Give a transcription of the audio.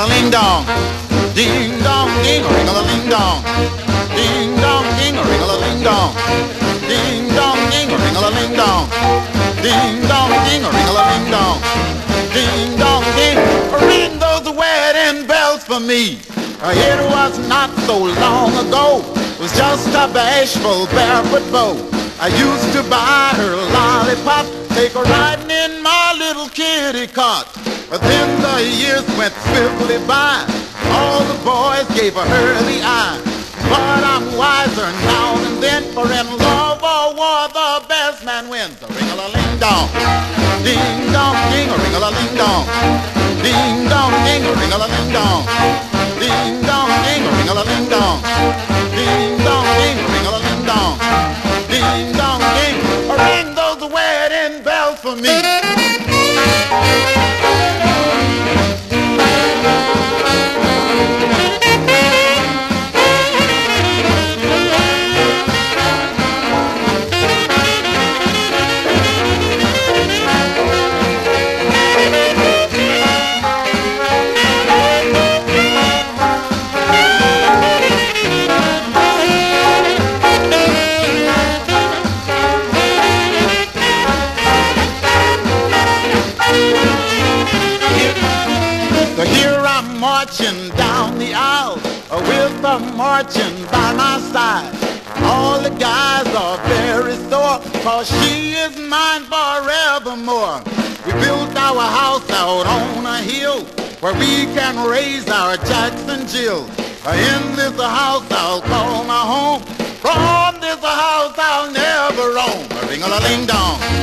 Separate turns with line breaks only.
ring-a-ling dong. Ding dong ding, ring-a-ling dong. Ding dong ding, ring-a-ling dong. Ding dong ding, ring-a-ling dong. Ding dong ding, ring-a-ling dong. Ding dong ding, ring those wedding bells for me. It was not so long ago, it was just a bashful barefoot beau. I used to buy her lollipop, take her riding in my little kitty cart. But then the years went swiftly by, all the boys gave her the eye. But I'm wiser now than then, for in love or war the best man wins. A ring-a-ling-dong, ding-dong, ding, a ring-a-ling-dong. Ding-dong, ding, a ring-a-ling-dong. Ding-dong, ding, a ring-a-ling-dong. Ding-dong, ding, a ring-a-ling-dong. Ding-dong, ding, ring those wedding bells for me. So here I'm marching down the aisle with her marching by my side. All the guys are very sore, cause she is mine forevermore. We built our house out on a hill where we can raise our Jacks and Jills. In this house I'll call my home. From this house I'll never roam. A ring-a-ling-dong.